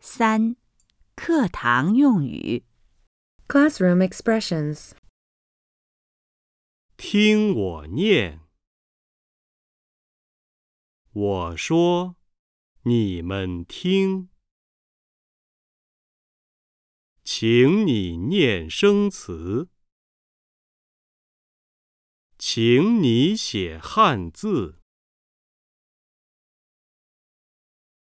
3. 课堂用语 Classroom expressions. 听我念。我说，你们听。请你念生词。请你写汉字。